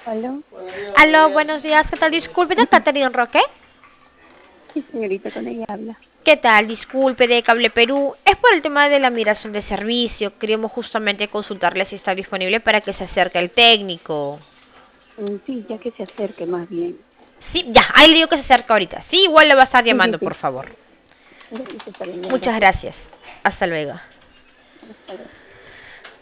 ¿Aló? Aló, buenos días, ¿qué tal? Disculpe, ¿de Catherine Roque? Sí, señorita, con ella habla. ¿Qué tal? Disculpe, de Cable Perú. Es por el tema de la migración de servicio. Queríamos justamente consultarle si está disponible para que se acerque el técnico. Sí, ya que se acerque más bien. Sí, ya, ahí le digo que se acerca ahorita. Sí, igual le va a estar Sí, sí, llamando, por sí. favor. Ya, está bien, ya, Muchas gracias. gracias. Hasta luego. Hasta luego.